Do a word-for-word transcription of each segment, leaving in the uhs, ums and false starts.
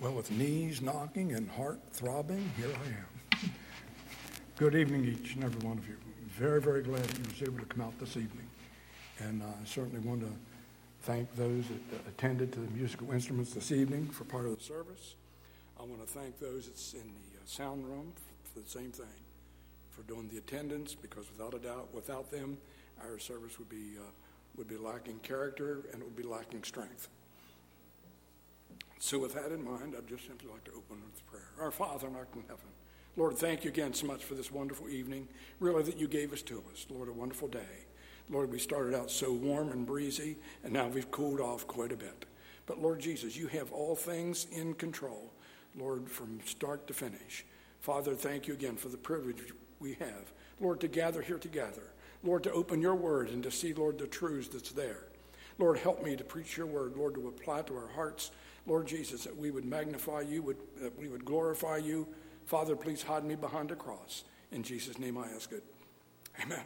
Well, with knees knocking and heart throbbing, here I am. Good evening, each and every one of you. Very, very glad that you were able to come out this evening. And uh, I certainly want to thank those that attended to the musical instruments this evening for part of the service. I want to thank those that's in the uh, sound room for the same thing, for doing the attendance, because without a doubt, without them, our service would be uh, would be lacking character and it would be lacking strength. So with that in mind, I'd just simply like to open with prayer. Our Father, art in heaven, Lord, thank you again so much for this wonderful evening, really that you gave us to us. Lord, a wonderful day. Lord, we started out so warm and breezy, and now we've cooled off quite a bit. But Lord Jesus, you have all things in control, Lord, from start to finish. Father, thank you again for the privilege we have, Lord, to gather here together. Lord, to open your word and to see, Lord, the truths that's there. Lord, help me to preach your word, Lord, to apply to our hearts. Lord Jesus, that we would magnify you, would, that we would glorify you. Father, please hide me behind a cross. In Jesus' name I ask it. Amen.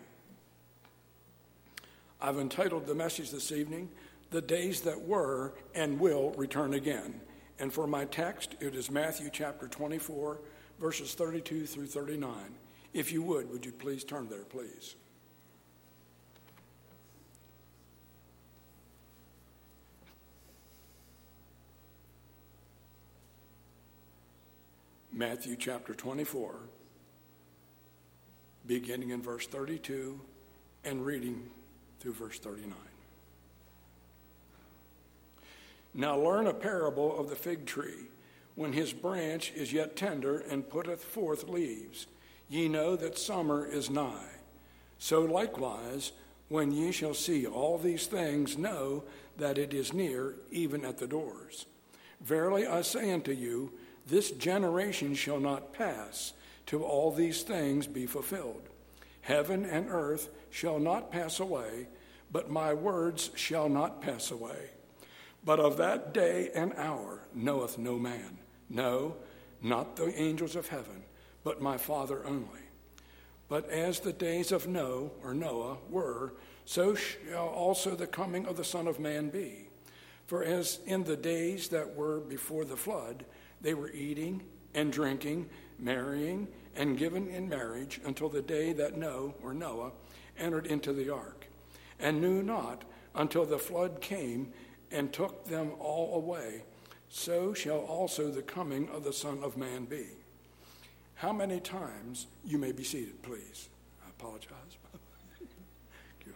I've entitled the message this evening, The Days That Were and Will Return Again. And for my text, it is Matthew chapter twenty-four, verses thirty-two through thirty-nine. If you would, would you please turn there, please? Matthew chapter twenty-four, beginning in verse thirty-two and reading through verse thirty-nine. Now learn a parable of the fig tree. When his branch is yet tender and putteth forth leaves, ye know that summer is nigh. So likewise, when ye shall see all these things, know that it is near, even at the doors. Verily I say unto you, this generation shall not pass till all these things be fulfilled. Heaven and earth shall not pass away, but my words shall not pass away. But of that day and hour knoweth no man, no, not the angels of heaven, but my Father only. But as the days of Noah, or Noah, were, so shall also the coming of the Son of Man be. For as in the days that were before the flood, they were eating and drinking, marrying, and given in marriage until the day that Noah, or Noah, entered into the ark, and knew not until the flood came and took them all away. So shall also the coming of the Son of Man be. How many times, you may be seated, please. I apologize. Thank you.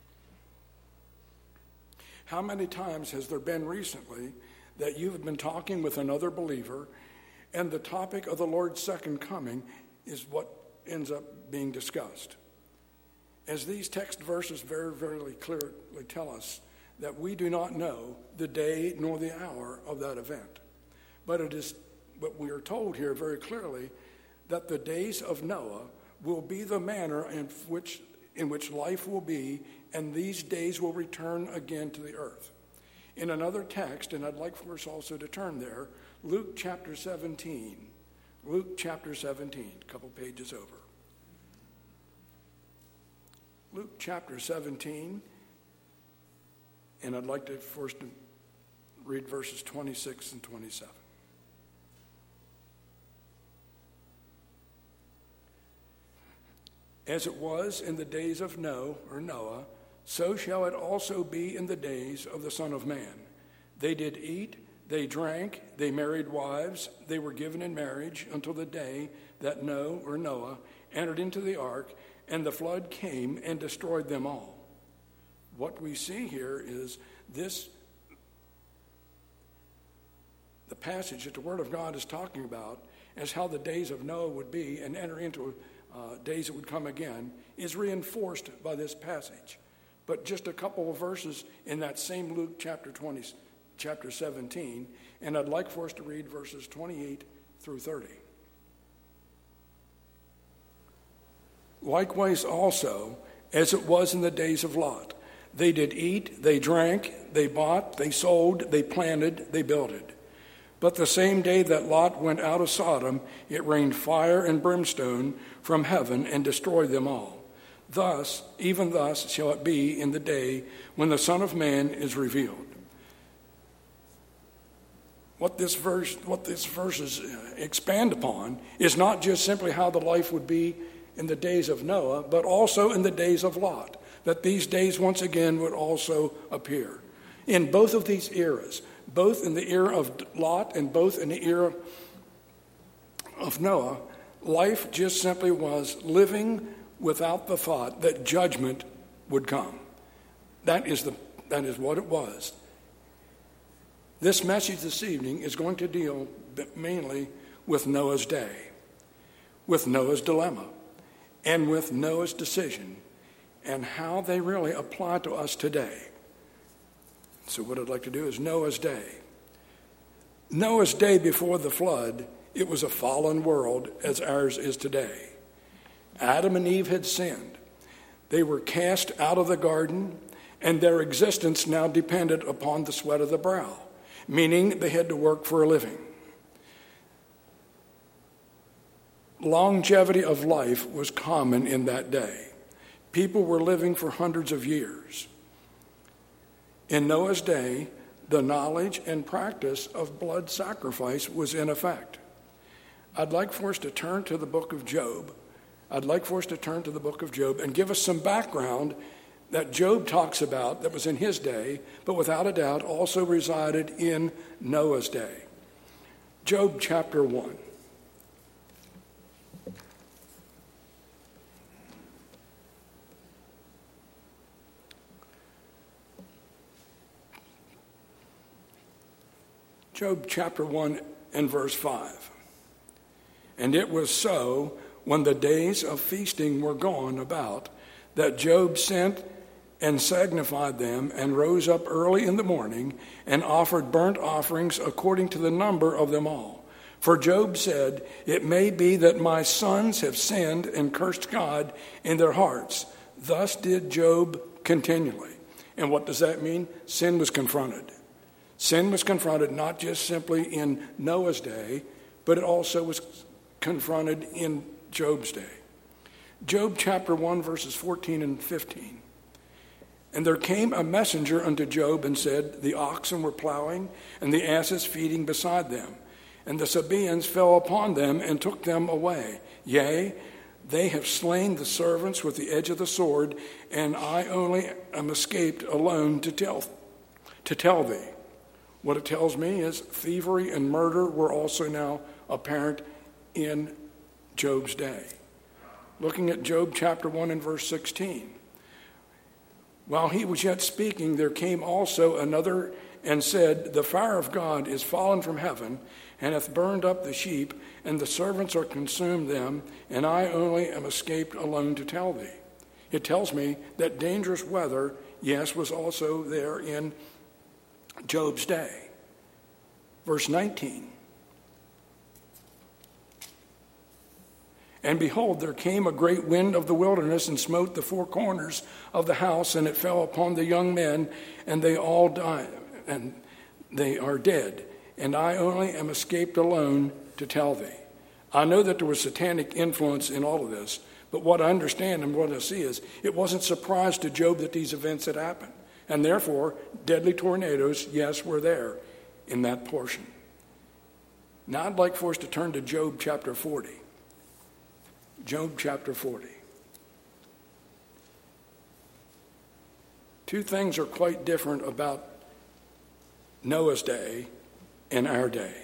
How many times has there been recently that you have been talking with another believer, and the topic of the Lord's second coming is what ends up being discussed? As these text verses very, very clearly tell us that we do not know the day nor the hour of that event. But it is, but we are told here very clearly that the days of Noah will be the manner in which, in which life will be, and these days will return again to the earth. In another text, and I'd like for us also to turn there, Luke chapter seventeen. Luke chapter seventeen, a couple pages over. Luke chapter seventeen, and I'd like to first read verses twenty-six and twenty-seven. As it was in the days of Noah, or Noah, so shall it also be in the days of the Son of Man. They did eat, they drank, they married wives, they were given in marriage until the day that Noah, or Noah, entered into the ark, and the flood came and destroyed them all. What we see here is this, the passage that the Word of God is talking about, as how the days of Noah would be and enter into uh, days that would come again, is reinforced by this passage. But just a couple of verses in that same Luke chapter twenty, chapter seventeen, and I'd like for us to read verses twenty-eight through thirty. Likewise also, as it was in the days of Lot, they did eat, they drank, they bought, they sold, they planted, they builded. But the same day that Lot went out of Sodom, it rained fire and brimstone from heaven and destroyed them all. Thus, even thus shall it be in the day when the Son of Man is revealed. what this verse, what this verses expand upon is not just simply how the life would be in the days of Noah, but also in the days of Lot, that these days once again would also appear. In both of these eras, both in the era of Lot and both in the era of Noah, life just simply was living without the thought that judgment would come. That is the that is what it was. This message this evening is going to deal mainly with Noah's day, with Noah's dilemma, and with Noah's decision, and how they really apply to us today. So what I'd like to do is Noah's day. Noah's day before the flood, it was a fallen world as ours is today. Adam and Eve had sinned. They were cast out of the garden, and their existence now depended upon the sweat of the brow, meaning they had to work for a living. Longevity of life was common in that day. People were living for hundreds of years. In Noah's day, the knowledge and practice of blood sacrifice was in effect. I'd like for us to turn to the book of Job. I'd like for us to turn to the book of Job and give us some background that Job talks about that was in his day, but without a doubt also resided in Noah's day. Job chapter one. Job chapter one and verse five. And it was so, when the days of feasting were gone about, that Job sent and signified them, and rose up early in the morning, and offered burnt offerings according to the number of them all. For Job said, it may be that my sons have sinned and cursed God in their hearts. Thus did Job continually. And what does that mean? Sin was confronted. Sin was confronted not just simply in Noah's day, but it also was confronted in Job's day. Job chapter one, verses fourteen and fifteen. And there came a messenger unto Job and said, the oxen were plowing, and the asses feeding beside them. And the Sabaeans fell upon them and took them away. Yea, they have slain the servants with the edge of the sword, and I only am escaped alone to tell, to tell thee. What it tells me is thievery and murder were also now apparent in Job's day. Looking at Job chapter one and verse sixteen. While he was yet speaking, there came also another and said, the fire of God is fallen from heaven, and hath burned up the sheep, and the servants are consumed them, and I only am escaped alone to tell thee. It tells me that dangerous weather, yes, was also there in Job's day. Verse nineteen. And behold, there came a great wind of the wilderness and smote the four corners of the house, and it fell upon the young men, and they all died, and they are dead. And I only am escaped alone to tell thee. I know that there was satanic influence in all of this, but what I understand and what I see is it wasn't surprise to Job that these events had happened. And therefore, deadly tornadoes, yes, were there in that portion. Now I'd like for us to turn to Job chapter forty. Job chapter forty. Two things are quite different about Noah's day and our day.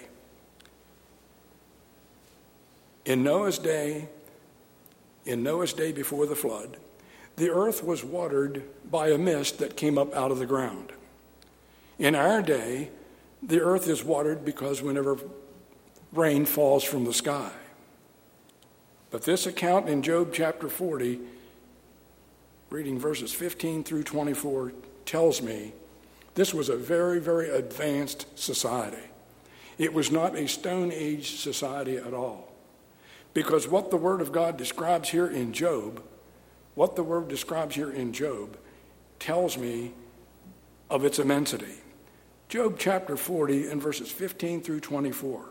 In Noah's day, in Noah's day before the flood, the earth was watered by a mist that came up out of the ground. In our day, the earth is watered because whenever rain falls from the sky. But this account in Job chapter forty, reading verses fifteen through twenty-four, tells me this was a very, very advanced society. It was not a Stone Age society at all. Because what the Word of God describes here in Job, what the Word describes here in Job, tells me of its immensity. Job chapter forty and verses fifteen through twenty-four.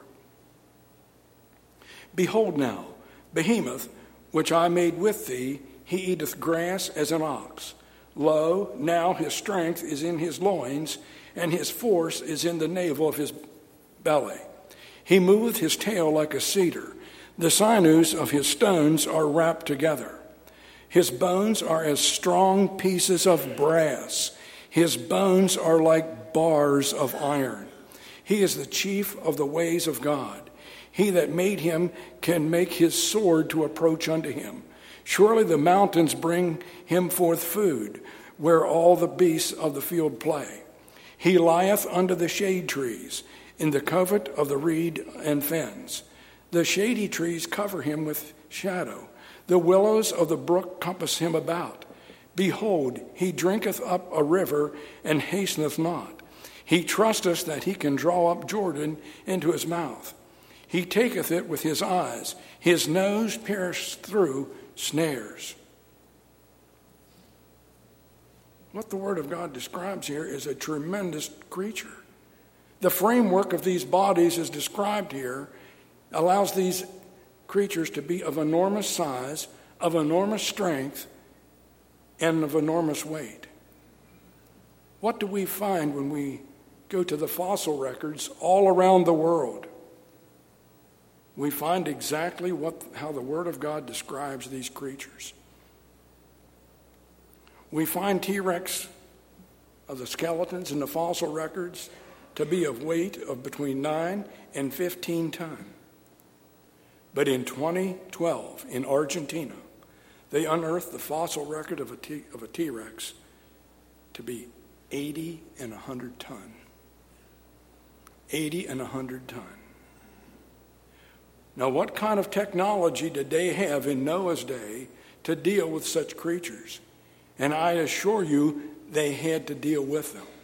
Behold now, Behemoth, which I made with thee, he eateth grass as an ox. Lo, now his strength is in his loins, and his force is in the navel of his belly. He moveth his tail like a cedar. The sinews of his stones are wrapped together. His bones are as strong pieces of brass. His bones are like bars of iron. He is the chief of the ways of God. He that made him can make his sword to approach unto him. Surely the mountains bring him forth food, where all the beasts of the field play. He lieth under the shade trees, in the covert of the reed and fens. The shady trees cover him with shadow. The willows of the brook compass him about. Behold, he drinketh up a river, and hasteneth not. He trusteth that he can draw up Jordan into his mouth. He taketh it with his eyes. His nose pierced through snares. What the Word of God describes here is a tremendous creature. The framework of these bodies is described here, allows these creatures to be of enormous size, of enormous strength, and of enormous weight. What do we find when we go to the fossil records all around the world? We find exactly what, how the Word of God describes these creatures. We find T-Rex of the skeletons in the fossil records to be of weight of between nine and fifteen tons. But in twenty twelve, in Argentina, they unearthed the fossil record of a, T, of a T-Rex to be eighty and one hundred ton. eighty and one hundred ton. Now, what kind of technology did they have in Noah's day to deal with such creatures? And I assure you, they had to deal with them.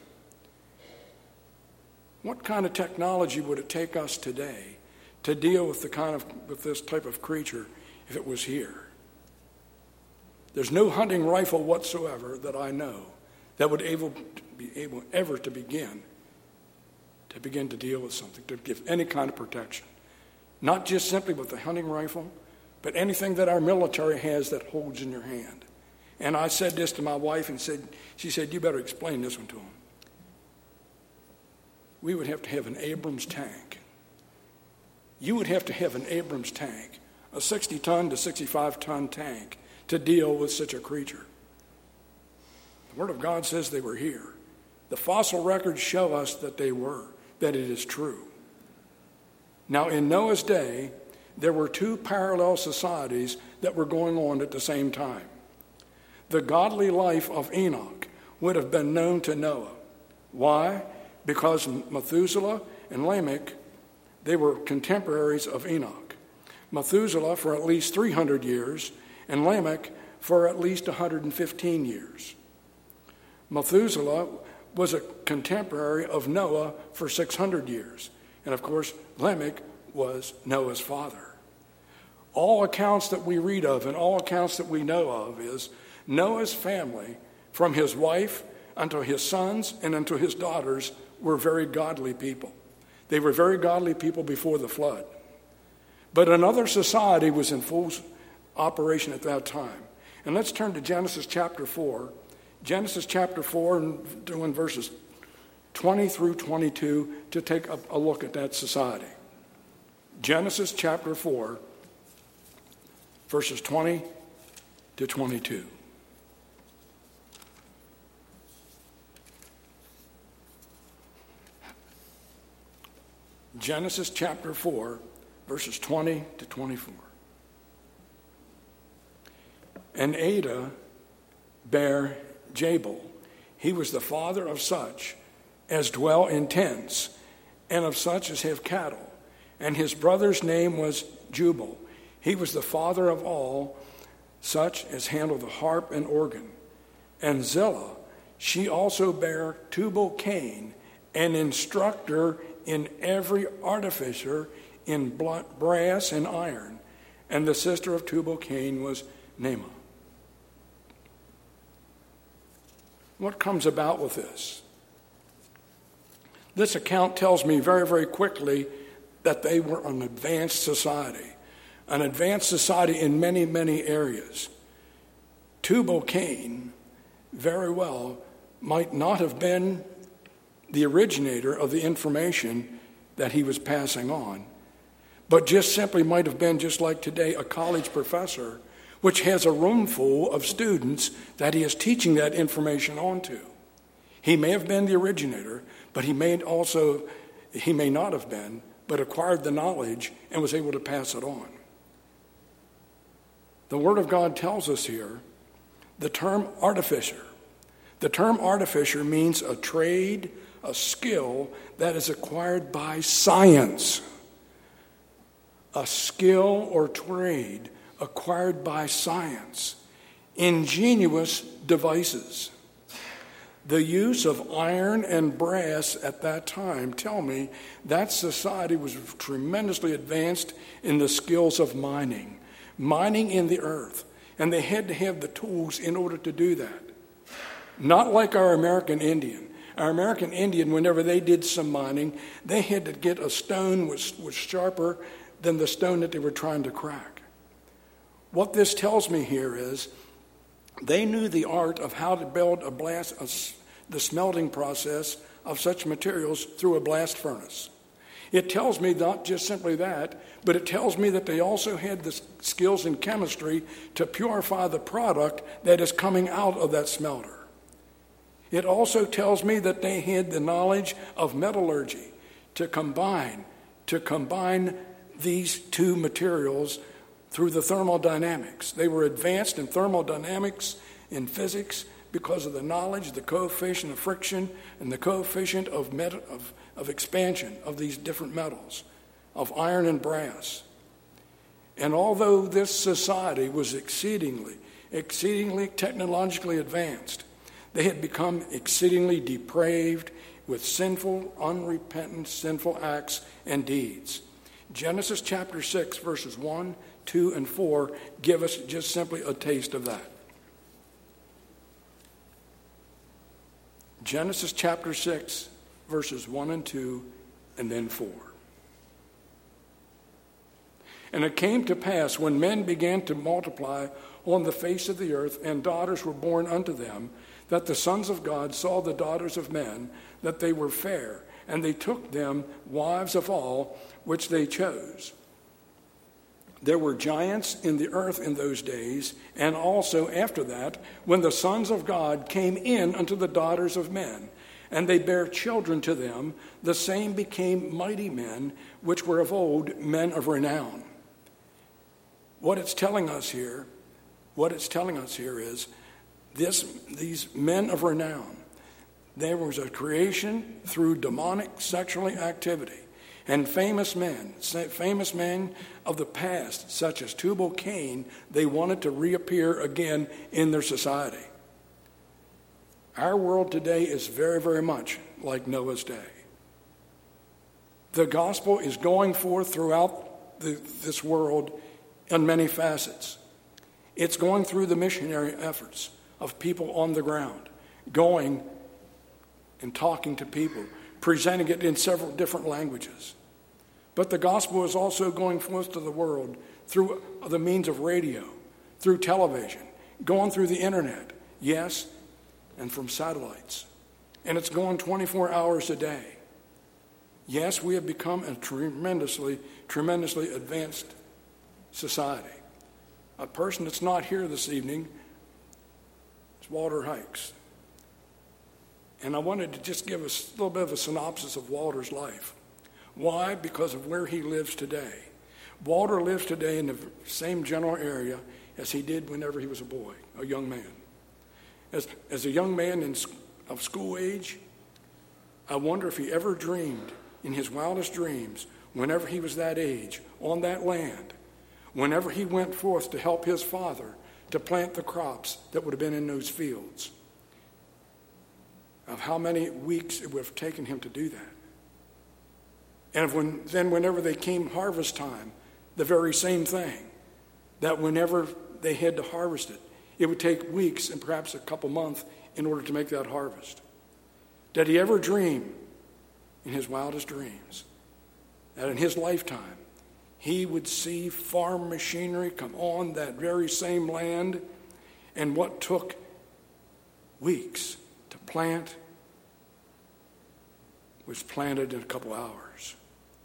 What kind of technology would it take us today to deal with the kind of with this type of creature if it was here? There's no hunting rifle whatsoever that I know that would able to be able ever to begin to begin to deal with something, to give any kind of protection. Not just simply with the hunting rifle, but anything that our military has that holds in your hand. And I said this to my wife, and said, she said, you better explain this one to them. We would have to have an Abrams tank. You would have to have an Abrams tank, a sixty ton to sixty-five ton tank, to deal with such a creature. The Word of God says they were here. The fossil records show us that they were, that it is true. Now, in Noah's day, there were two parallel societies that were going on at the same time. The godly life of Enoch would have been known to Noah. Why? Because Methuselah and Lamech, they were contemporaries of Enoch. Methuselah for at least three hundred years, and Lamech for at least one hundred fifteen years. Methuselah was a contemporary of Noah for six hundred years. And of course, Lamech was Noah's father. All accounts that we read of and all accounts that we know of is Noah's family, from his wife unto his sons and unto his daughters, were very godly people. They were very godly people before the flood. But another society was in full operation at that time. And let's turn to Genesis chapter four. Genesis chapter four, and doing verses twenty through twenty-two to take a, a look at that society. Genesis chapter four, verses twenty to twenty-two. Genesis chapter four, verses twenty to twenty-four. And Ada bare Jabal. He was the father of such as dwell in tents, and of such as have cattle. And his brother's name was Jubal. He was the father of all such as handle the harp and organ. And Zillah, she also bare Tubal Cain, an instructor in every artificer in brass and iron. And the sister of Tubal Cain was Naamah. What comes about with this? This account tells me very, very quickly that they were an advanced society, an advanced society in many, many areas. Tubal Cain very well might not have been the originator of the information that he was passing on, but just simply might have been just like today, a college professor, which has a room full of students that he is teaching that information on to. He may have been the originator, but he may also, he may not have been, but acquired the knowledge and was able to pass it on. The Word of God tells us here the term artificer. The term artificer means a trade, a skill that is acquired by science. A skill or trade acquired by science. Ingenious devices. The use of iron and brass at that time tell me that society was tremendously advanced in the skills of mining, mining in the earth, and they had to have the tools in order to do that. Not like our American Indian. Our American Indian, whenever they did some mining, they had to get a stone which was sharper than the stone that they were trying to crack. What this tells me here is they knew the art of how to build a blast, a, the smelting process of such materials through a blast furnace. It tells me not just simply that, but it tells me that they also had the skills in chemistry to purify the product that is coming out of that smelter. It also tells me that they had the knowledge of metallurgy to combine, to combine these two materials through the thermodynamics. They were advanced in thermodynamics, in physics, because of the knowledge, the coefficient of friction, and the coefficient of, met- of, of expansion of these different metals, of iron and brass. And although this society was exceedingly, exceedingly technologically advanced, they had become exceedingly depraved with sinful, unrepentant, sinful acts and deeds. Genesis chapter six, verses one, two, and four give us just simply a taste of that. Genesis chapter six, verses one and two, and then four. And it came to pass, when men began to multiply on the face of the earth, and daughters were born unto them, that the sons of God saw the daughters of men, that they were fair, and they took them wives of all which they chose. There were giants in the earth in those days, and also after that, when the sons of God came in unto the daughters of men, and they bare children to them, the same became mighty men, which were of old men of renown. What it's telling us here, what it's telling us here is this: these men of renown, there was a creation through demonic sexual activity. And famous men, famous men of the past, such as Tubal-Cain, they wanted to reappear again in their society. Our world today is very, very much like Noah's day. The gospel is going forth throughout the, this world in many facets. It's going through the missionary efforts of people on the ground, going and talking to people, presenting it in several different languages. But the gospel is also going forth to the world through the means of radio, through television, going through the internet, yes, and from satellites. And it's going twenty-four hours a day. Yes, we have become a tremendously, tremendously advanced society. A person that's not here this evening is Walter Hikes. And I wanted to just give us a little bit of a synopsis of Walter's life. Why? Because of where he lives today. Walter lives today in the same general area as he did whenever he was a boy, a young man. As, as a young man in, of school age, I wonder if he ever dreamed in his wildest dreams, whenever he was that age, on that land, whenever he went forth to help his father to plant the crops that would have been in those fields, of how many weeks it would have taken him to do that. And when, then whenever they came harvest time, the very same thing, that whenever they had to harvest it, it would take weeks and perhaps a couple months in order to make that harvest. Did he ever dream in his wildest dreams that in his lifetime he would see farm machinery come on that very same land, and what took weeks to plant was planted in a couple hours?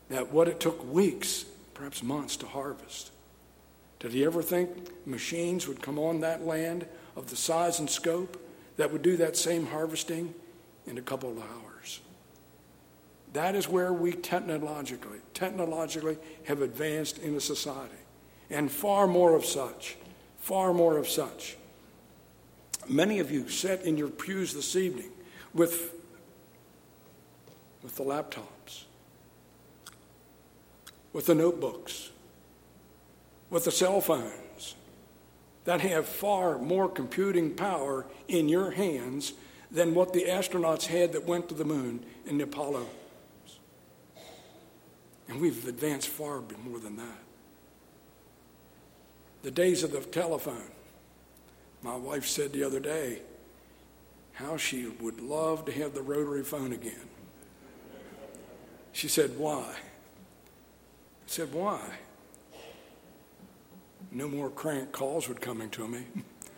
that what it took weeks, perhaps months to harvest. Did he ever think machines would come on that land of the size and scope that would do that same harvesting in a couple of hours? That is where we technologically, technologically have advanced in a society. And far more of such, far more of such. Many of you sat in your pews this evening with, with the laptops, with the notebooks, with the cell phones that have far more computing power in your hands than what the astronauts had that went to the moon in the Apollo. And we've advanced far more than that. The days of the telephone. My wife said the other day how she would love to have the rotary phone again. She said, why? I said, why? No more crank calls would coming to me.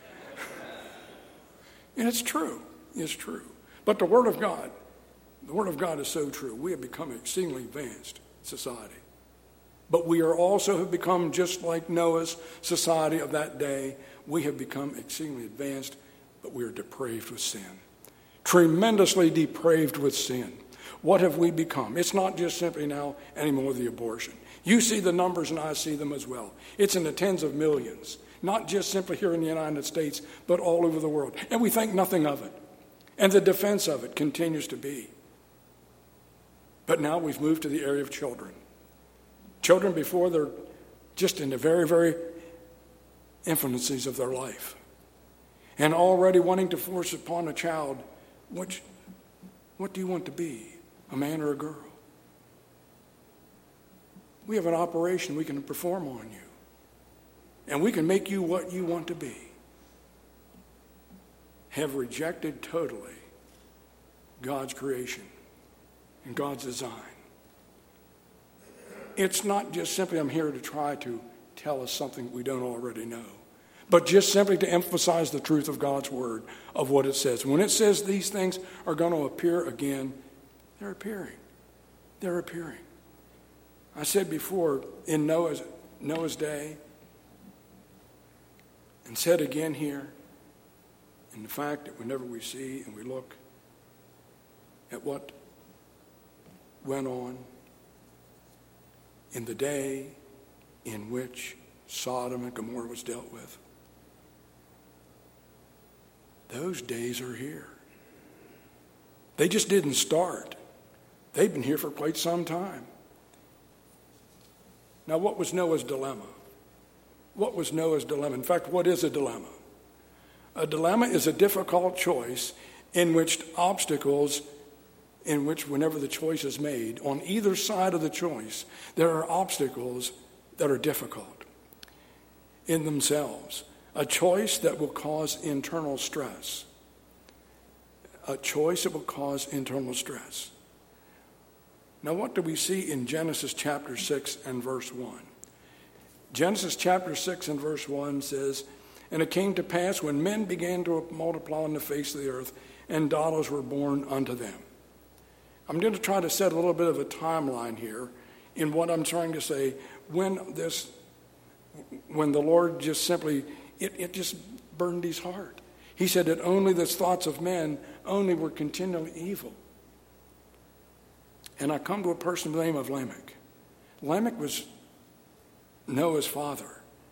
And it's true. It's true. But the Word of God, the Word of God is so true. We have become an exceedingly advanced society. But we are also have become just like Noah's society of that day. We have become exceedingly advanced, but we are depraved with sin. Tremendously depraved with sin. What have we become? It's not just simply now anymore the abortion. You see the numbers and I see them as well. It's in the tens of millions, not just simply here in the United States, but all over the world. And we think nothing of it. And the defense of it continues to be. But now we've moved to the area of children. Children before they're just in the very, very infancies of their life. And already wanting to force upon a child, which, what do you want to be, a man or a girl? We have an operation we can perform on you. And we can make you what you want to be. Have rejected totally God's creation and God's design. It's not just simply I'm here to try to tell us something we don't already know, but just simply to emphasize the truth of God's word, of what it says. When it says these things are going to appear again, they're appearing. They're appearing. I said before, in Noah's, Noah's day, and said again here, in the fact that whenever we see and we look at what went on in the day in which Sodom and Gomorrah was dealt with, those days are here. They just didn't start. They've been here for quite some time. Now, what was Noah's dilemma? What was Noah's dilemma? In fact, what is a dilemma? A dilemma is a difficult choice in which obstacles, in which whenever the choice is made, on either side of the choice, there are obstacles that are difficult in themselves. A choice that will cause internal stress. A choice that will cause internal stress. Now, what do we see in Genesis chapter six and verse one? Genesis chapter six and verse one says, "And it came to pass when men began to multiply on the face of the earth, and daughters were born unto them." I'm going to try to set a little bit of a timeline here in what I'm trying to say. When this, when the Lord just simply, it, it just burned his heart. He said that only the thoughts of men only were continually evil. And I come to a person by the name of Lamech. Lamech was Noah's father.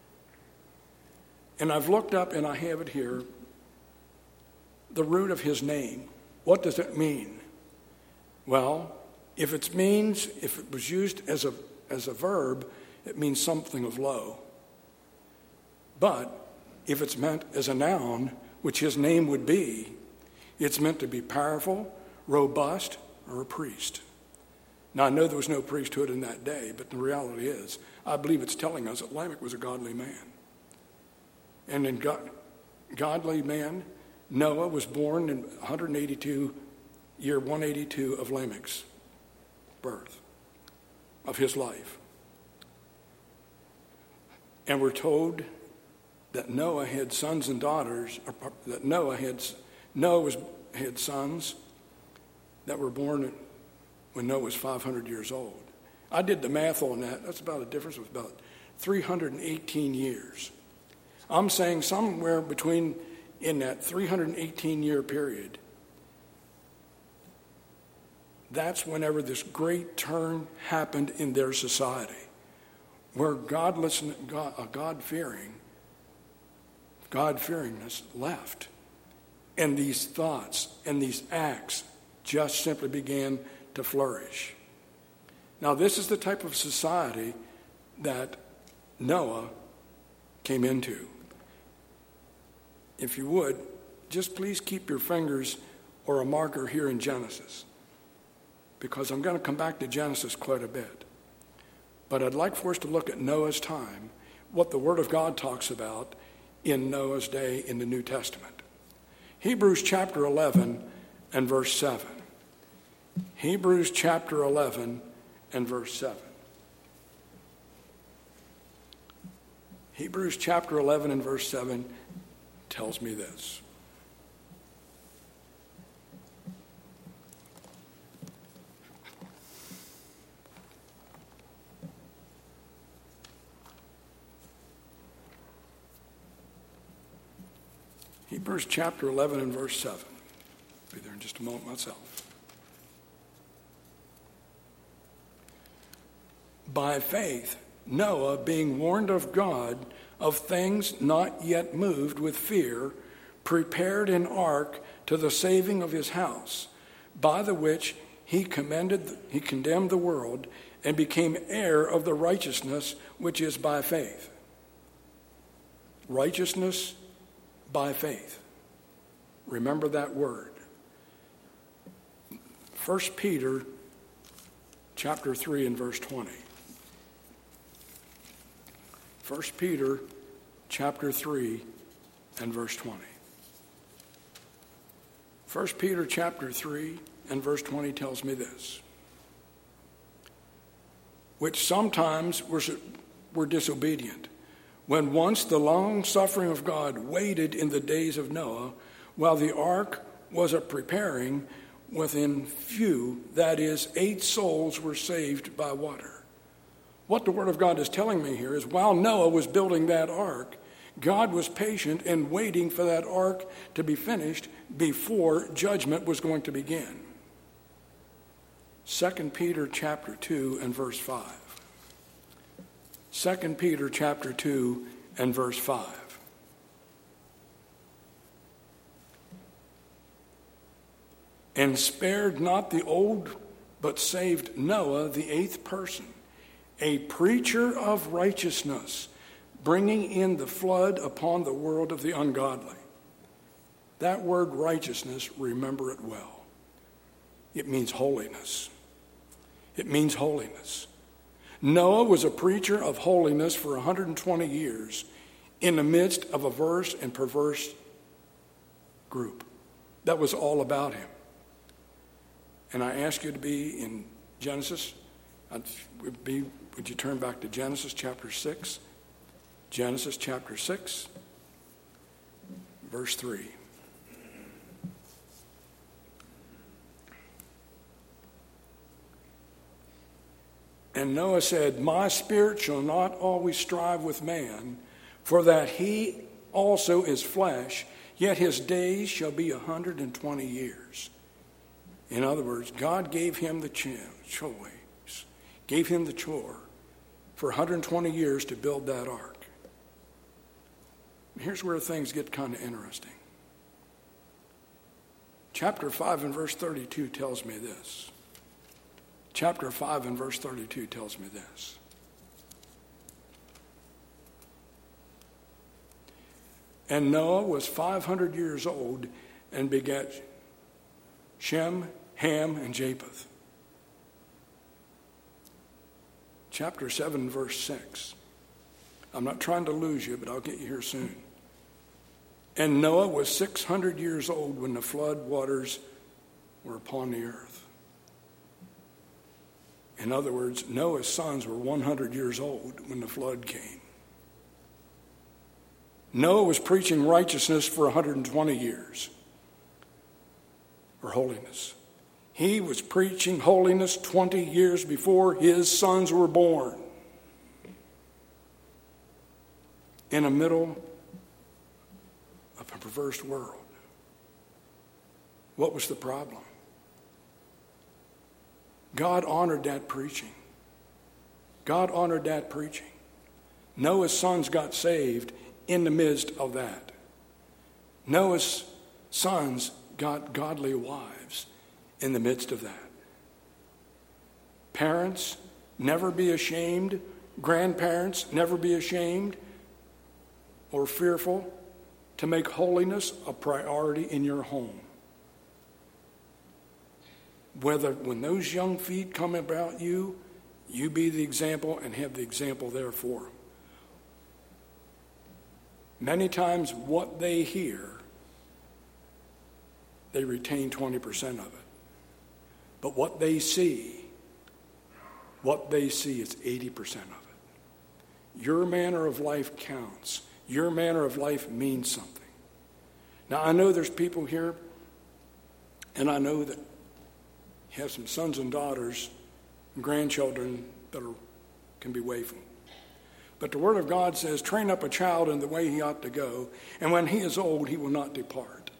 And I've looked up, and I have it here, the root of his name. What does it mean? Well, if it means, if it was used as a as a verb, it means something of low. But if it's meant as a noun, which his name would be, it's meant to be powerful, robust, or a priest. Now, I know there was no priesthood in that day, but the reality is, I believe it's telling us that Lamech was a godly man. And in God, godly man, Noah was born in one hundred eighty-two, year one eighty-two of Lamech's birth, of his life. And we're told that Noah had sons and daughters, or that Noah had, Noah was, had sons that were born when Noah was five hundred years old. I did the math on that. That's about a difference of about three hundred eighteen years. I'm saying somewhere between, in that three hundred eighteen year period, that's whenever this great turn happened in their society, where godless, God, uh, God-fearing, God-fearingness left. And these thoughts and these acts just simply began to flourish. Now, this is the type of society that Noah came into. If you would, just please keep your fingers or a marker here in Genesis, because I'm going to come back to Genesis quite a bit. But I'd like for us to look at Noah's time, what the Word of God talks about in Noah's day in the New Testament. Hebrews chapter eleven and verse seven. Hebrews chapter eleven and verse seven. Hebrews chapter eleven and verse seven tells me this. Hebrews chapter eleven and verse seven. I'll be there in just a moment myself. By faith, Noah, being warned of God of things not yet moved with fear, prepared an ark to the saving of his house, by the which he commended, he condemned the world and became heir of the righteousness which is by faith. Righteousness by faith. Remember that word. First Peter chapter three and verse twenty. First Peter chapter three and verse twenty. First Peter chapter three and verse twenty tells me this. Which sometimes were, were disobedient, when once the long suffering of God waited in the days of Noah, while the ark was a preparing, within few, that is, eight souls were saved by water. What the Word of God is telling me here is while Noah was building that ark, God was patient and waiting for that ark to be finished before judgment was going to begin. Second Peter chapter two and verse five. Second Peter chapter two and verse five. And spared not the old, but saved Noah, the eighth person, a preacher of righteousness, bringing in the flood upon the world of the ungodly. That word righteousness, remember it well. It means holiness. It means holiness. Noah was a preacher of holiness for one hundred twenty years in the midst of a perverse and perverse group. That was all about him. And I ask you to be in Genesis. I'd be, would you turn back to Genesis chapter six? Genesis chapter six, verse three. And Noah said, my spirit shall not always strive with man, for that he also is flesh, yet his days shall be a hundred and twenty years. In other words, God gave him the choice, gave him the chore for one hundred twenty years to build that ark. Here's where things get kind of interesting. Chapter five and verse thirty-two tells me this. Chapter five and verse thirty-two tells me this. And Noah was five hundred years old and begat Shem, Ham, and Japheth. Chapter seven, verse six. I'm not trying to lose you, but I'll get you here soon. And Noah was six hundred years old when the flood waters were upon the earth. In other words, Noah's sons were one hundred years old when the flood came. Noah was preaching righteousness for one hundred twenty years, or holiness. He was preaching holiness twenty years before his sons were born. In the middle of a perverse world. What was the problem? God honored that preaching. God honored that preaching. Noah's sons got saved in the midst of that. Noah's sons got godly wives in the midst of that. Parents, never be ashamed. Grandparents, never be ashamed or fearful to make holiness a priority in your home. Whether when those young feet come about you, you be the example and have the example there for them. Many times what they hear, they retain twenty percent of it. But what they see, what they see is eighty percent of it. Your manner of life counts. Your manner of life means something. Now, I know there's people here, and I know that you have some sons and daughters and grandchildren that are, can be wayward. But the Word of God says, train up a child in the way he ought to go, and when he is old, he will not depart.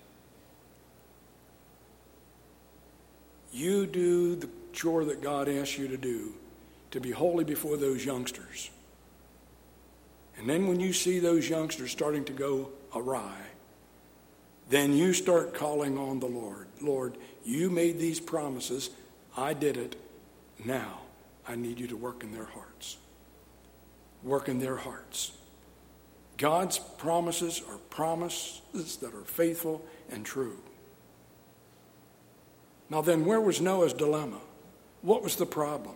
You do the chore that God asks you to do, to be holy before those youngsters. And then when you see those youngsters starting to go awry, then you start calling on the Lord. Lord, you made these promises. I did it. Now I need you to work in their hearts. Work in their hearts. God's promises are promises that are faithful and true. Now then, where was Noah's dilemma? What was the problem?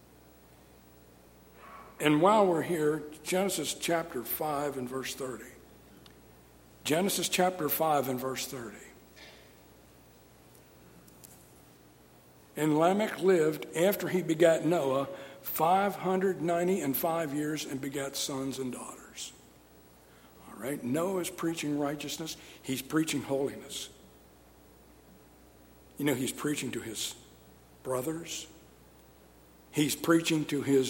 And while we're here, Genesis chapter five and verse thirty. Genesis chapter five and verse thirty. And Lamech lived after he begat Noah five hundred ninety and five years and begat sons and daughters. All right, Noah is preaching righteousness. He's preaching holiness. You know, he's preaching to his brothers. He's preaching to his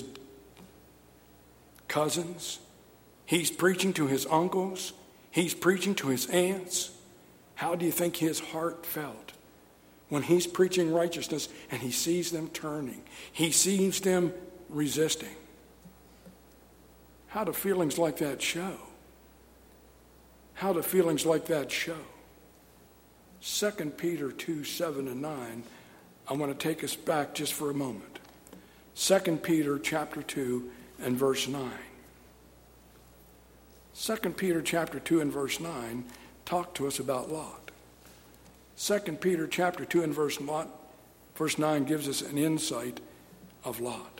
cousins. He's preaching to his uncles. He's preaching to his aunts. How do you think his heart felt when he's preaching righteousness and he sees them turning? He sees them resisting. How do feelings like that show? How do feelings like that show? Second Peter two, seven and nine, I want to take us back just for a moment. Second Peter chapter two and verse nine. Second Peter chapter two and verse nine talk to us about Lot. Second Peter chapter two and verse, Lot, verse nine gives us an insight of Lot.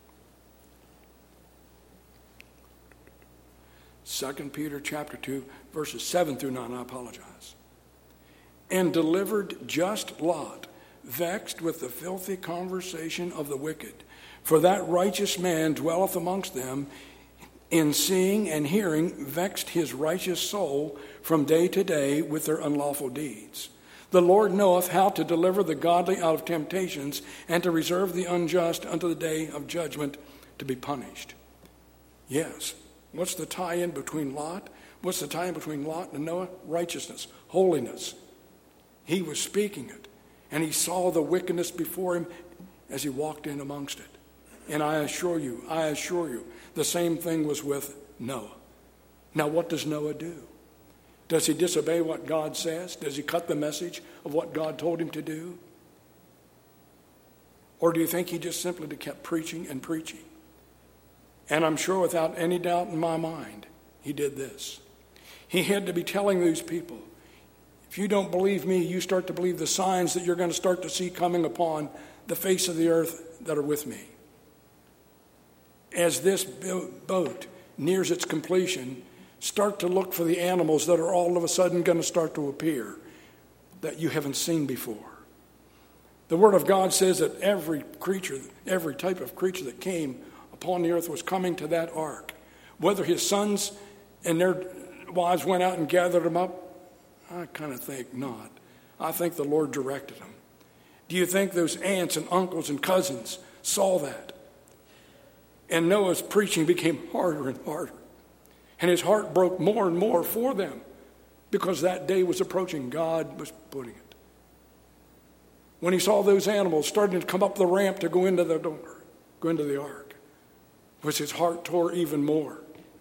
Second Peter chapter two, verses seven through nine, I apologize. And delivered just Lot, vexed with the filthy conversation of the wicked. For that righteous man dwelleth amongst them, in seeing and hearing vexed his righteous soul from day to day with their unlawful deeds. The Lord knoweth how to deliver the godly out of temptations, and to reserve the unjust unto the day of judgment to be punished. Yes. What's the tie-in between Lot? What's the tie-in between Lot and Noah? Righteousness, holiness. He was speaking it, and he saw the wickedness before him as he walked in amongst it. And I assure you, I assure you, the same thing was with Noah. Now, what does Noah do? Does he disobey what God says? Does he cut the message of what God told him to do? Or do you think he just simply kept preaching and preaching? And I'm sure without any doubt in my mind, he did this. He had to be telling these people, if you don't believe me, you start to believe the signs that you're going to start to see coming upon the face of the earth that are with me. As this boat nears its completion, start to look for the animals that are all of a sudden going to start to appear that you haven't seen before. The Word of God says that every creature, every type of creature that came upon the earth was coming to that ark. Whether his sons and their wives went out and gathered them up, I kind of think not. I think the Lord directed them. Do you think those aunts and uncles and cousins saw that? And Noah's preaching became harder and harder. And his heart broke more and more for them because that day was approaching. God was putting it. When he saw those animals starting to come up the ramp to go into the door, go into the ark, was his heart tore even more.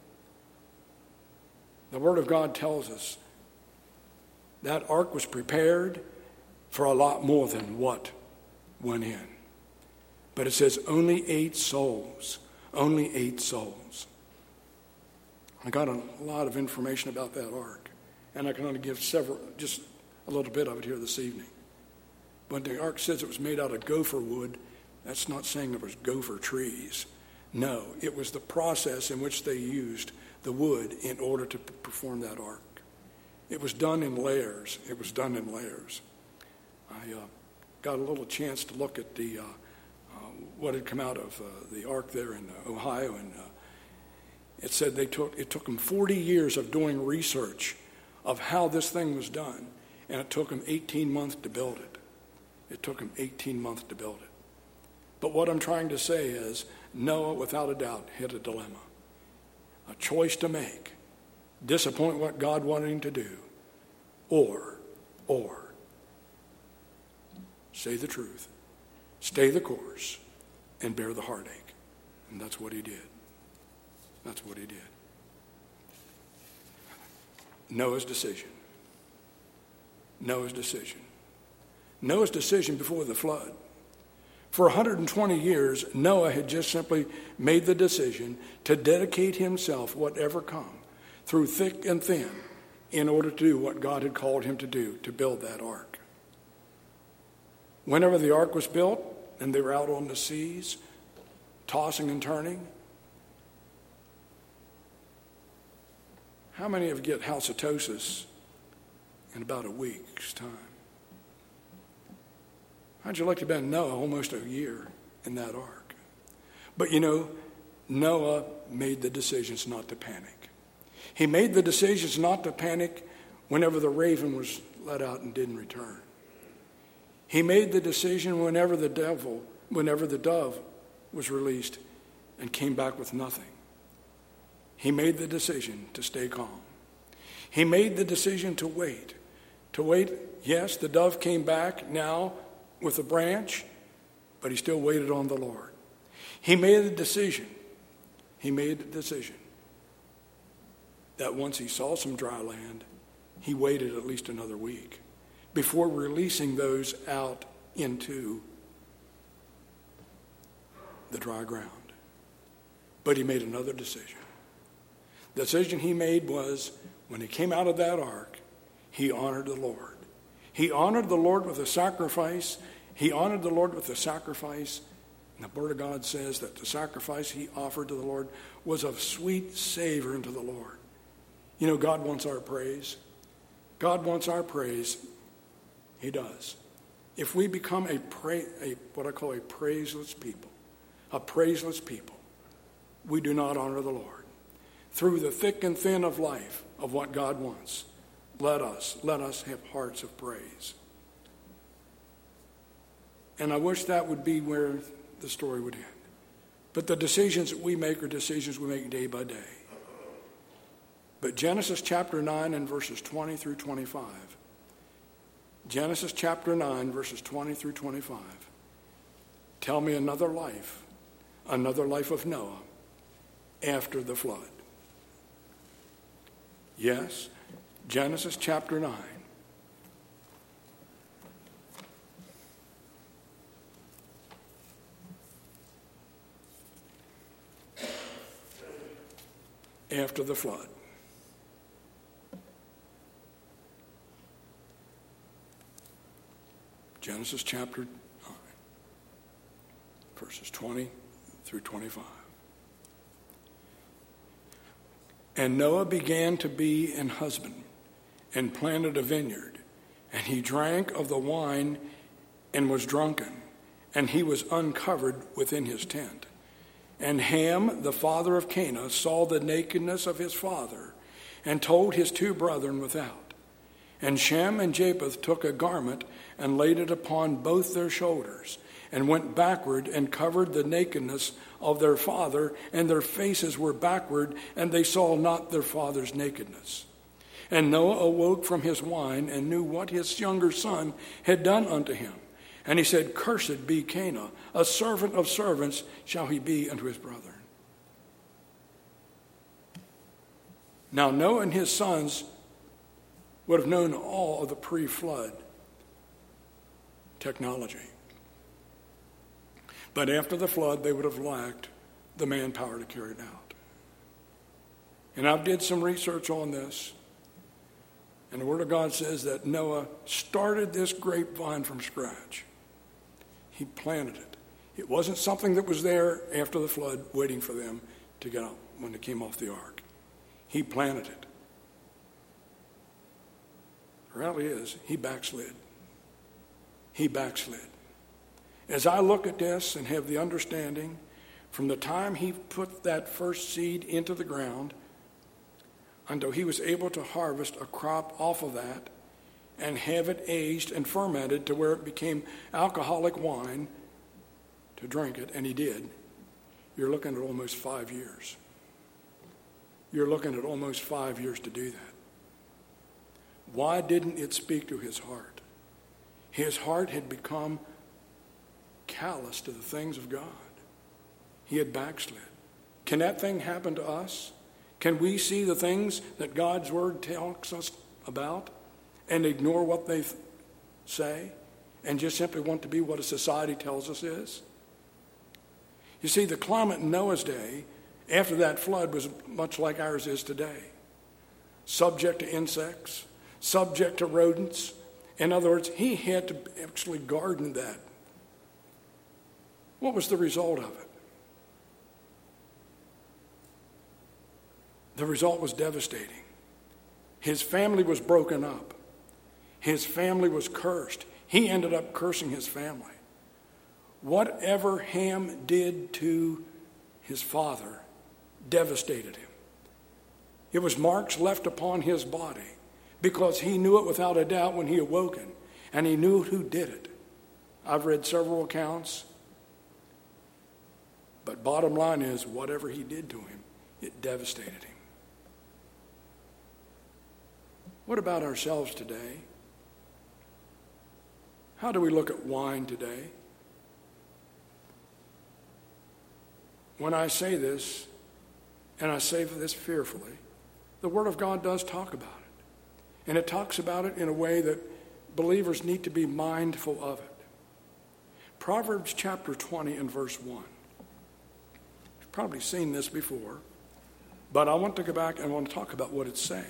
The Word of God tells us that ark was prepared for a lot more than what went in. But it says only eight souls. Only eight souls. I got a lot of information about that ark, and I can only give several, just a little bit of it here this evening. When the ark says it was made out of gopher wood, that's not saying there was gopher trees. No, it was the process in which they used the wood in order to perform that ark. It was done in layers. It was done in layers. I uh, got a little chance to look at the uh, uh, what had come out of uh, the ark there in uh, Ohio, and uh, it said they took it took them forty years of doing research of how this thing was done, and it took them eighteen months to build it. It took them eighteen months to build it. But what I'm trying to say is, Noah, without a doubt, hit a dilemma, a choice to make: disappoint what God wanted him to do, or, or say the truth, stay the course, and bear the heartache. And that's what he did. That's what he did. Noah's decision. Noah's decision. Noah's decision before the flood. For one hundred twenty years, Noah had just simply made the decision to dedicate himself, whatever come, through thick and thin, in order to do what God had called him to do, to build that ark. Whenever the ark was built and they were out on the seas, tossing and turning, how many of you get halitosis in about a week's time? How'd you like to have been Noah almost a year in that ark? But you know, Noah made the decisions not to panic. He made the decisions not to panic whenever the raven was let out and didn't return. He made the decision whenever the devil, whenever the dove was released and came back with nothing. He made the decision to stay calm. He made the decision to wait. To wait, yes, the dove came back now with a branch, but he still waited on the Lord. He made a decision. He made a decision that once he saw some dry land, he waited at least another week before releasing those out into the dry ground. But he made another decision. The decision he made was, when he came out of that ark, he honored the Lord. He honored the Lord with a sacrifice. He honored the Lord with a sacrifice. And the Word of God says that the sacrifice he offered to the Lord was of sweet savor unto the Lord. You know, God wants our praise. God wants our praise. He does. If we become a, pra- a what I call a praiseless people, a praiseless people, we do not honor the Lord. Through the thick and thin of life, of what God wants, let us, let us have hearts of praise. And I wish that would be where the story would end. But the decisions that we make are decisions we make day by day. But Genesis chapter nine and verses twenty through twenty-five. Genesis chapter nine, verses twenty through twenty-five. Tell me another life, another life of Noah after the flood. Yes, Genesis chapter nine. After the flood. Genesis chapter nine, verses twenty through twenty-five. And Noah began to be an husband and planted a vineyard, and he drank of the wine and was drunken, and he was uncovered within his tent. And Ham, the father of Canaan, saw the nakedness of his father and told his two brethren without. And Shem and Japheth took a garment and laid it upon both their shoulders, and went backward and covered the nakedness of their father, and their faces were backward, and they saw not their father's nakedness. And Noah awoke from his wine and knew what his younger son had done unto him. And he said, Cursed be Canaan, a servant of servants shall he be unto his brethren. Now Noah and his sons would have known all of the pre-flood technology. But after the flood, they would have lacked the manpower to carry it out. And I did some research on this, and the Word of God says that Noah started this grapevine from scratch. He planted it. It wasn't something that was there after the flood waiting for them to get out when they came off the ark. He planted it. The reality is, he backslid. He backslid. As I look at this and have the understanding, from the time he put that first seed into the ground until he was able to harvest a crop off of that and have it aged and fermented to where it became alcoholic wine to drink it, and he did, you're looking at almost five years. You're looking at almost five years to do that. Why didn't it speak to his heart? His heart had become callous to the things of God. He had backslid. Can that thing happen to us? Can we see the things that God's word tells us about and ignore what they th- say and just simply want to be what a society tells us is? You see, the climate in Noah's day after that flood was much like ours is today. Subject to insects, subject to rodents. In other words, he had to actually garden that. What was the result of it? The result was devastating. His family was broken up. His family was cursed. He ended up cursing his family. Whatever Ham did to his father devastated him. It was marks left upon his body because he knew it without a doubt when he awoken, and he knew who did it. I've read several accounts, but bottom line is, whatever he did to him, it devastated him. What about ourselves today? How do we look at wine today? When I say this, and I say this fearfully, the Word of God does talk about it. And it talks about it in a way that believers need to be mindful of it. Proverbs chapter twenty and verse one. You've probably seen this before, but I want to go back and I want to talk about what it's saying.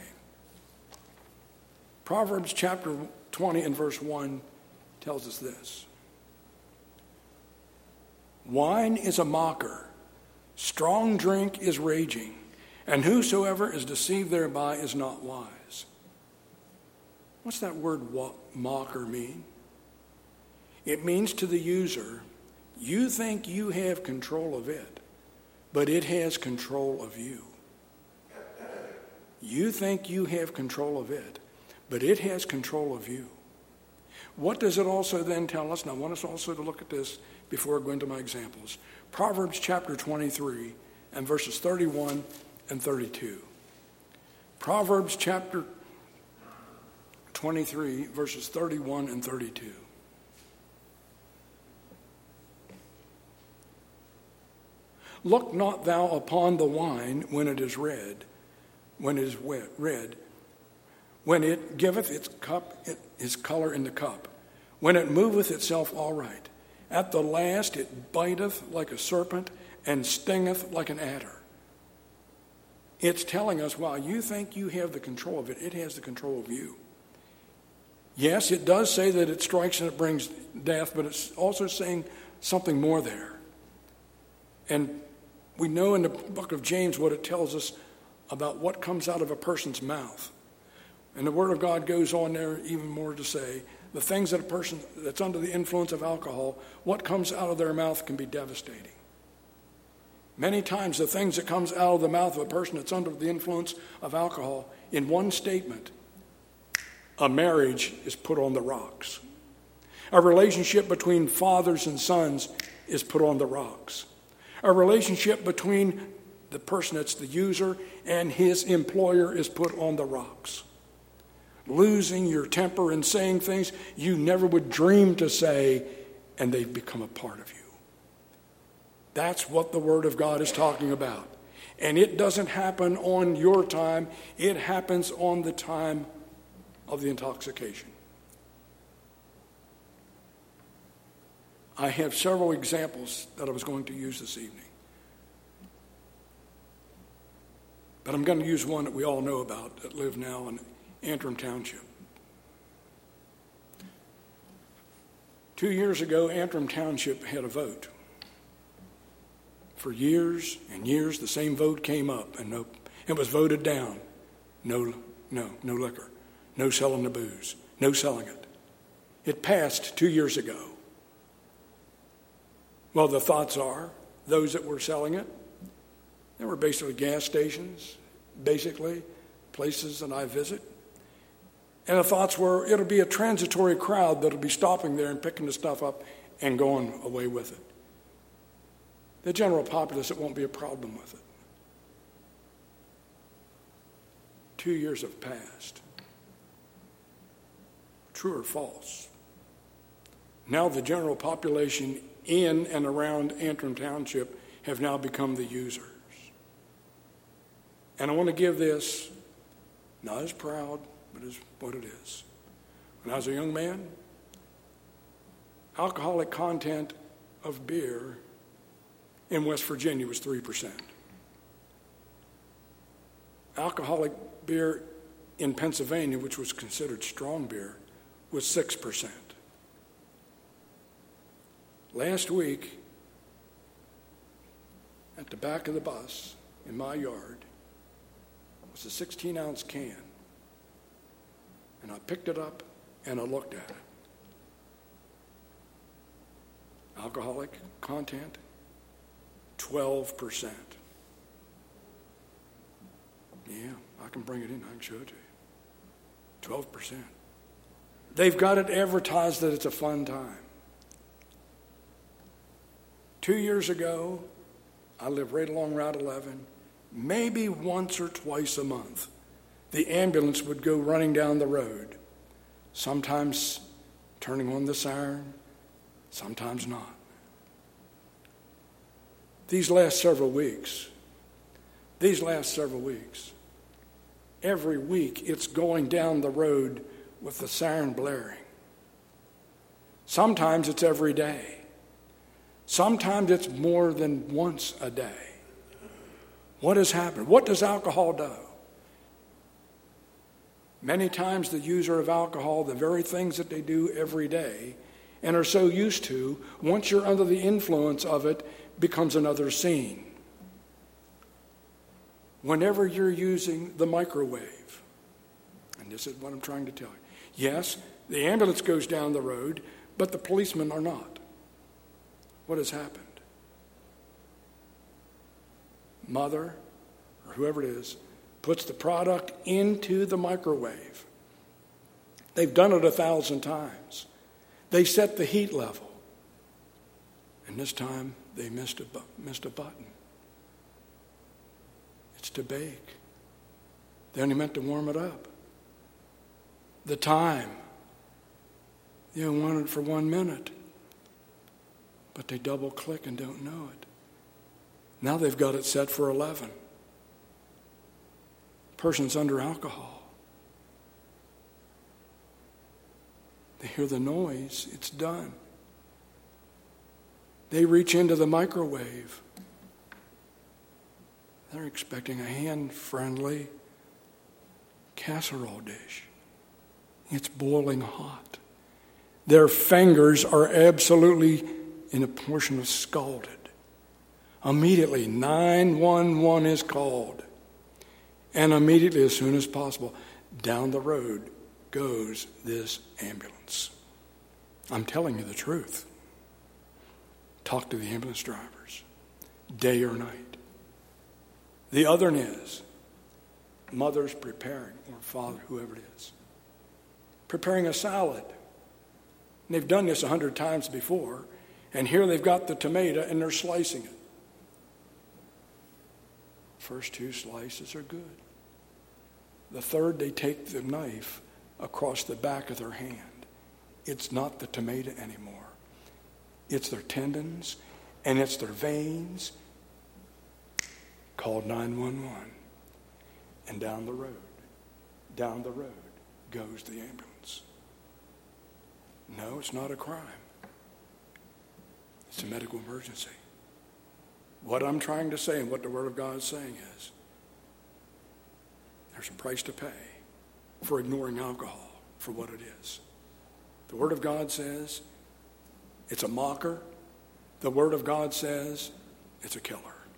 Proverbs chapter twenty and verse one tells us this. Wine is a mocker, strong drink is raging, and whosoever is deceived thereby is not wise. What's that word mocker mean? It means to the user, you think you have control of it, but it has control of you. You think you have control of it, but it has control of you. What does it also then tell us? And I want us also to look at this before I go into my examples. Proverbs chapter twenty-three and verses thirty-one and thirty-two. Proverbs chapter twenty-three, verses thirty-one and thirty-two. Look not thou upon the wine when it is red, when it is wet, red, when it giveth its cup, it, its color in the cup, when it moveth itself all right. At the last it biteth like a serpent and stingeth like an adder. It's telling us, while you think you have the control of it, it has the control of you. Yes, it does say that it strikes and it brings death, but it's also saying something more there. And we know in the book of James what it tells us about what comes out of a person's mouth. And the Word of God goes on there even more to say, the things that a person that's under the influence of alcohol, what comes out of their mouth can be devastating. Many times the things that comes out of the mouth of a person that's under the influence of alcohol, in one statement, A marriage is put on the rocks. A relationship between fathers and sons is put on the rocks. A relationship between the person that's the user and his employer is put on the rocks. Losing your temper and saying things you never would dream to say, and they've become a part of you. That's what the Word of God is talking about. And it doesn't happen on your time. It happens on the time of the intoxication. I have several examples that I was going to use this evening. But I'm going to use one that we all know about that live now in Antrim Township. Two years ago, Antrim Township had a vote. For years and years, the same vote came up, and no, it was voted down. No, no, no liquor, no selling the booze, no selling it. It passed two years ago. Well, the thoughts are, those that were selling it, they were basically gas stations, basically places that I visit. And the thoughts were, it'll be a transitory crowd that'll be stopping there and picking the stuff up and going away with it. The general populace, it won't be a problem with it. Two years have passed. True or false? Now the general population in and around Antrim Township have now become the users. And I want to give this, not as proud, but as what it is. When I was a young man, alcoholic content of beer in West Virginia was three percent. Alcoholic beer in Pennsylvania, which was considered strong beer, was six percent. Last week, at the back of the bus in my yard, was a sixteen-ounce can. And I picked it up and I looked at it. Alcoholic content, twelve percent. Yeah, I can bring it in. I can show it to you. twelve percent. They've got it advertised that it's a fun time. Two years ago, I lived right along Route eleven. Maybe once or twice a month, the ambulance would go running down the road, sometimes turning on the siren, sometimes not. These last several weeks, these last several weeks, every week it's going down the road with the siren blaring. Sometimes it's every day. Sometimes it's more than once a day. What has happened? What does alcohol do? Many times the user of alcohol, the very things that they do every day and are so used to, once you're under the influence of it, becomes another scene. Whenever you're using the microwave, and this is what I'm trying to tell you. Yes, the ambulance goes down the road, but the policemen are not. What has happened? Mother, or whoever it is, puts the product into the microwave. They've done it a thousand times. They set the heat level. And this time, they missed a, bu- missed a button. It's to bake. They only meant to warm it up. The time. They only want it for one minute. But they double click and don't know it. Now they've got it set for eleven. Person's under alcohol. They hear the noise, it's done. They reach into the microwave. They're expecting a hand-friendly casserole dish. It's boiling hot. Their fingers are absolutely in a portion of scalded. Immediately, nine one one is called. And immediately, as soon as possible, down the road goes this ambulance. I'm telling you the truth. Talk to the ambulance drivers, day or night. The other is, mother's preparing, or father, whoever it is. preparing a salad. And they've done this a hundred times before, and here they've got the tomato and they're slicing it. First two slices are good. The third, they take the knife across the back of their hand. It's not the tomato anymore. It's their tendons and it's their veins. Called nine one one. And down the road, down the road goes the ambulance. No, it's not a crime. It's a medical emergency. What I'm trying to say and what the Word of God is saying is there's a price to pay for ignoring alcohol for what it is. The Word of God says it's a mocker. The Word of God says it's a killer.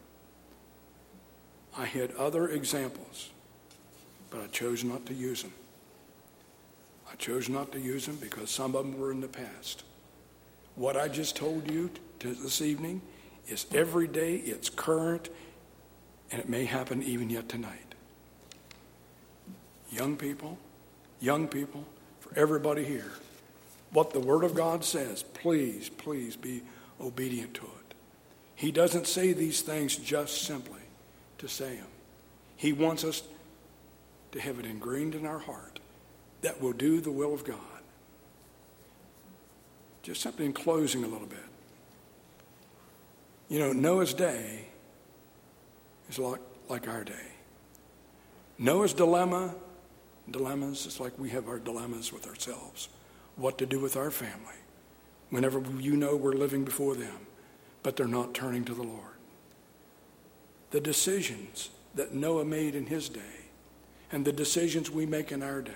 I had other examples, but I chose not to use them. I chose not to use them because some of them were in the past. What I just told you t- this evening is every day, it's current, and it may happen even yet tonight. Young people, young people, for everybody here, what the Word of God says, please, please be obedient to it. He doesn't say these things just simply to say them. He wants us to have it ingrained in our heart that we'll do the will of God. Just simply in closing a little bit. You know, Noah's day is like, like our day. Noah's dilemma, dilemmas, it's like we have our dilemmas with ourselves. What to do with our family whenever you know we're living before them, but they're not turning to the Lord. The decisions that Noah made in his day and the decisions we make in our day.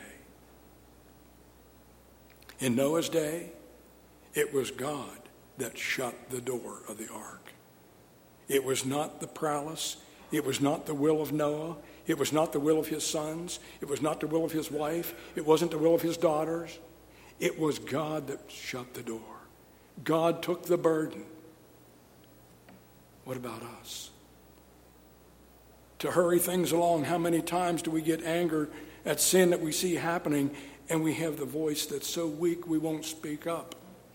In Noah's day, it was God that shut the door of the ark. It was not the prowess. It was not the will of Noah. It was not the will of his sons. It was not the will of his wife. It wasn't the will of his daughters. It was God that shut the door. God took the burden. What about us? To hurry things along, how many times do we get anger at sin that we see happening and we have the voice that's so weak we won't speak up?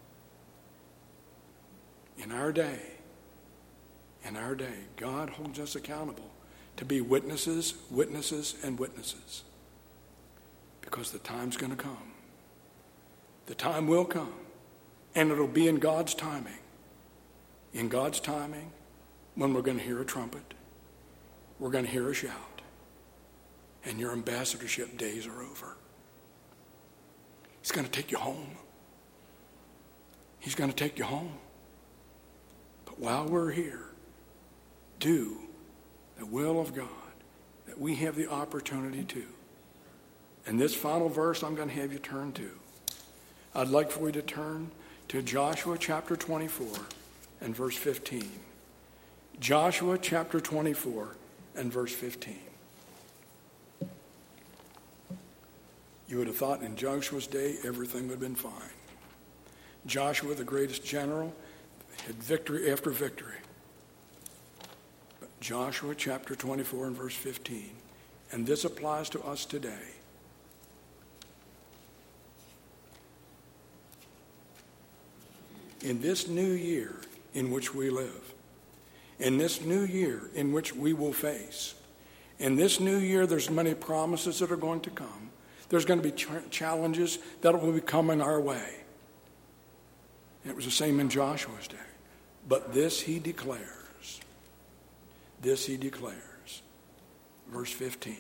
In our day, in our day, God holds us accountable to be witnesses, witnesses, and witnesses. Because the time's going to come. The time will come. And it'll be in God's timing. In God's timing, when we're going to hear a trumpet, we're going to hear a shout. And your ambassadorship days are over. He's going to take you home. He's going to take you home. But while we're here, do the will of God that we have the opportunity to. And this final verse I'm going to have you turn to. I'd like for you to turn to Joshua chapter twenty-four and verse fifteen. Joshua chapter twenty-four and verse fifteen. You would have thought in Joshua's day everything would have been fine. Joshua, the greatest general, had victory after victory. But Joshua chapter twenty-four and verse fifteen, and this applies to us today. In this new year in which we live, in this new year in which we will face, in this new year there's many promises that are going to come. There's going to be ch- challenges that will be coming our way. And it was the same in Joshua's day. But this he declares. This he declares. Verse fifteen.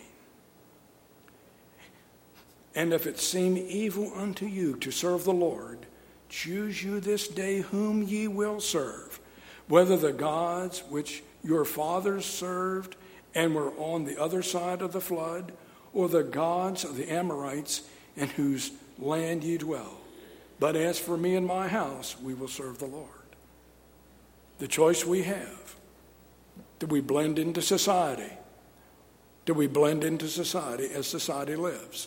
And if it seem evil unto you to serve the Lord, choose you this day whom ye will serve, whether the gods which your fathers served and were on the other side of the flood, or the gods of the Amorites in whose land ye dwell. But as for me and my house, we will serve the Lord. The choice we have. Do we blend into society? Do we blend into society as society lives?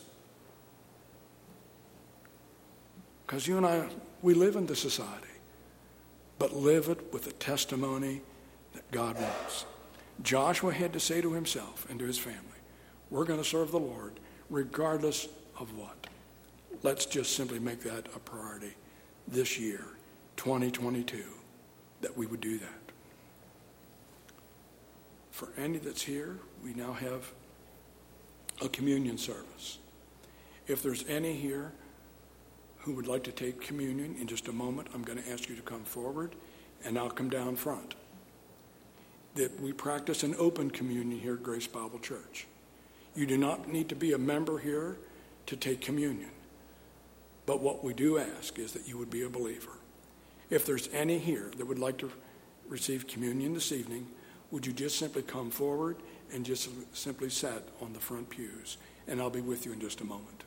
Because you and I, we live in the society, but live it with the testimony that God wants. Joshua had to say to himself and to his family, we're going to serve the Lord regardless of what. Let's just simply make that a priority this year, twenty twenty-two, that we would do that. For any that's here, we now have a communion service. If there's any here who would like to take communion, in just a moment, I'm going to ask you to come forward, and I'll come down front. That we practice an open communion here at Grace Bible Church. You do not need to be a member here to take communion. But what we do ask is that you would be a believer. If there's any here that would like to receive communion this evening, would you just simply come forward and just simply sit on the front pews, and I'll be with you in just a moment.